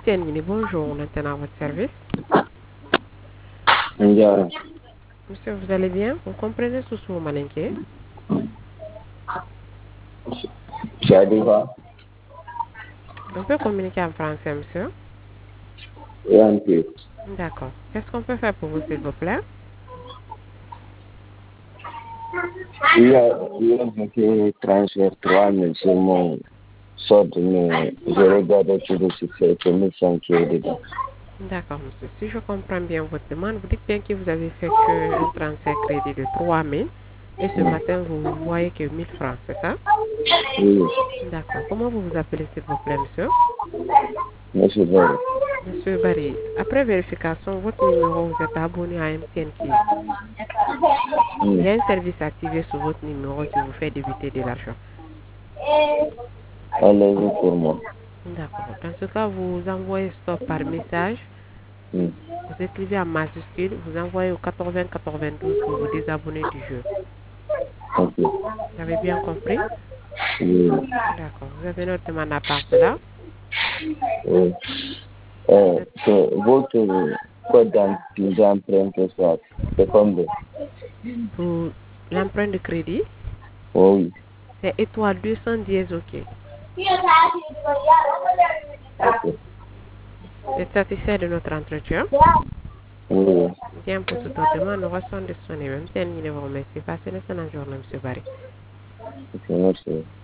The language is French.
MTN, bonjour, maintenant à votre service. Yeah. Monsieur, vous allez bien? Vous comprenez ce que vous m'inquiétez? Shadiva. On peut communiquer en français, monsieur? ENP. D'accord. Qu'est-ce qu'on peut faire pour vous, s'il vous plaît? Il a bloqué transfert 3 000 sur mon solde, mais je regarde tout de suite, c'est 1500 qui est dedans. D'accord, monsieur. Si je comprends bien votre demande, vous dites bien que vous avez effectué un transfert crédit de 3 000 et ce matin, vous voyez que 1 000 francs, c'est ça? Oui, D'accord. Comment vous vous appelez, s'il vous plaît, monsieur? monsieur Barry. Monsieur Barry, après vérification, votre numéro, vous êtes abonné à MTN Key. Il y a un service activé sur votre numéro qui vous fait débuter de l'argent. Allez-y pour moi. D'accord. Dans ce cas, vous envoyez stop par message. Vous écrivez en majuscule, vous envoyez au 8092 pour vous désabonner du jeu. Ok. Vous avez bien compris? Oui. D'accord. Vous avez notre demande à part cela. Oui. Votre code d'empreinte, c'est combien? Pour l'empreinte de crédit, Oui. c'est étoile 210, OK. Ok. Vous êtes satisfait de notre entretien? Oui. Bien, pour toute autre demande, nous restons disponibles. Même si vous remercie. Passez une excellente journée, M. Barry. Ok, merci.